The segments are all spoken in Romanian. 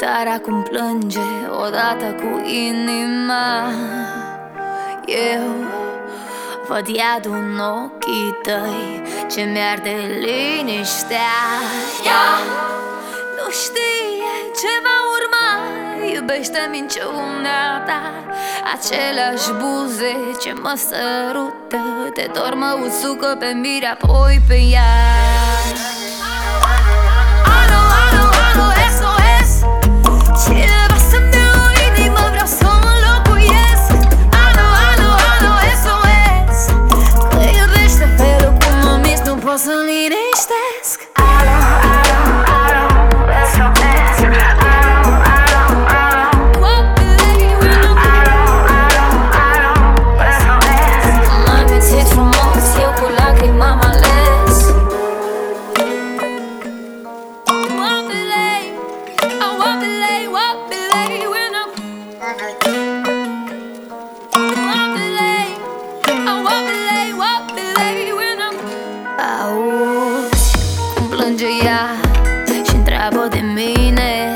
Chitara cum plânge odată cu inima. Eu văd iadul în ochii tăi ce mi-arde liniștea. Ea nu știe ce va urma, iubește minciuna ta. Aceleași buze ce mă sărută, te dor, mă usucă pe mire, apoi pe ea. Să-mi liniștesc. Alo, alo, alo, SOS. Alo, alo, alo, alo, alo, alo, SOS. M-ai mințit frumos, eu cu lacrimi m-am ales. Wapilei, wapilei, wapilei, when I'm wapilei, wapilei, wapilei, when I'm. Auzi cum plânge ea și întreabă de mine.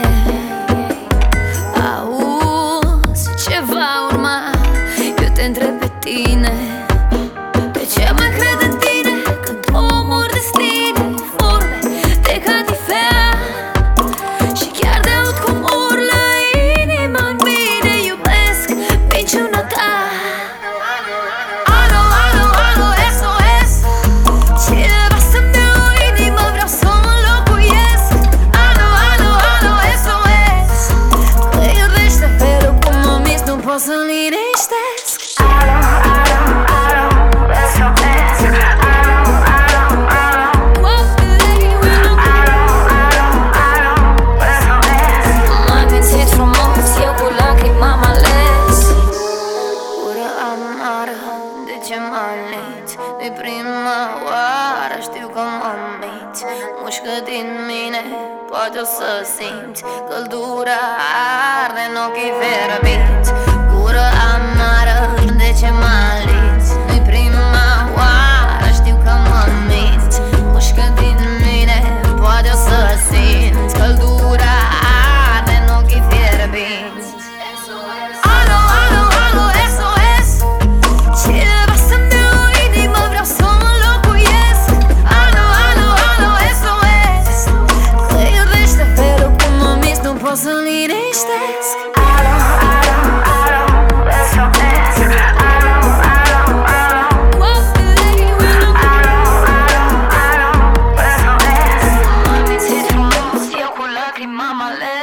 Auzi ce va urma, eu te întreb pe tine. De ce mai cred în tine când omori destine? Vorbe de catifea și chiar de aud cum urlă inima în mine. Iubesc minciuna ta. Să-mi liniștesc. Alo, alo, alo, SOS. Alo, alo, alo, alo, alo, alo, SOS. M-ai mințit frumos, eu cu lacrimi m-am ales. Ură amară, de ce mă alegi? Nu-i prima oară, știu că mă minți. Mușcă din mine, poate o să simți căldura arde în ochii fierbinți. Gură amară, de ce mă alinți? Nu-i prima oară, știu că mă minți. Mușcă din mine, poate o să simți căldura arde în ochii fierbinți. Alo, alo, alo, SOS. Cineva să-mi dea o inimă, vreau să o înlocuiesc. Alo, alo, alo, SOS. Că iubește felul cum mă minți, nu pot să-mi liniștesc. Alo, alo, alo, SOS. Alo, alo, alo, alo, alo, SOS. M-ai mințit frumos, eu cu lacrimi m-am ales.